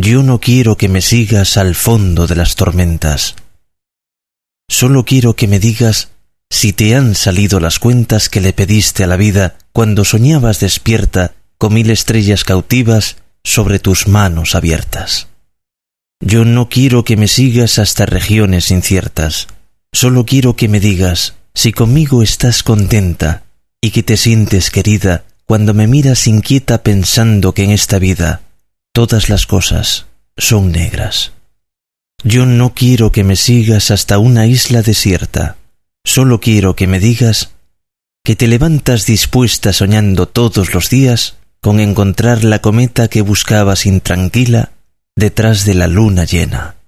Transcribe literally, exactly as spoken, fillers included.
Yo no quiero que me sigas al fondo de las tormentas. Solo quiero que me digas si te han salido las cuentas que le pediste a la vida cuando soñabas despierta con mil estrellas cautivas sobre tus manos abiertas. Yo no quiero que me sigas hasta regiones inciertas. Solo quiero que me digas si conmigo estás contenta y que te sientes querida cuando me miras inquieta pensando que en esta vida todas las cosas son negras. Yo no quiero que me sigas hasta una isla desierta. Solo quiero que me digas que te levantas dispuesta soñando todos los días con encontrar la cometa que buscabas intranquila detrás de la luna llena.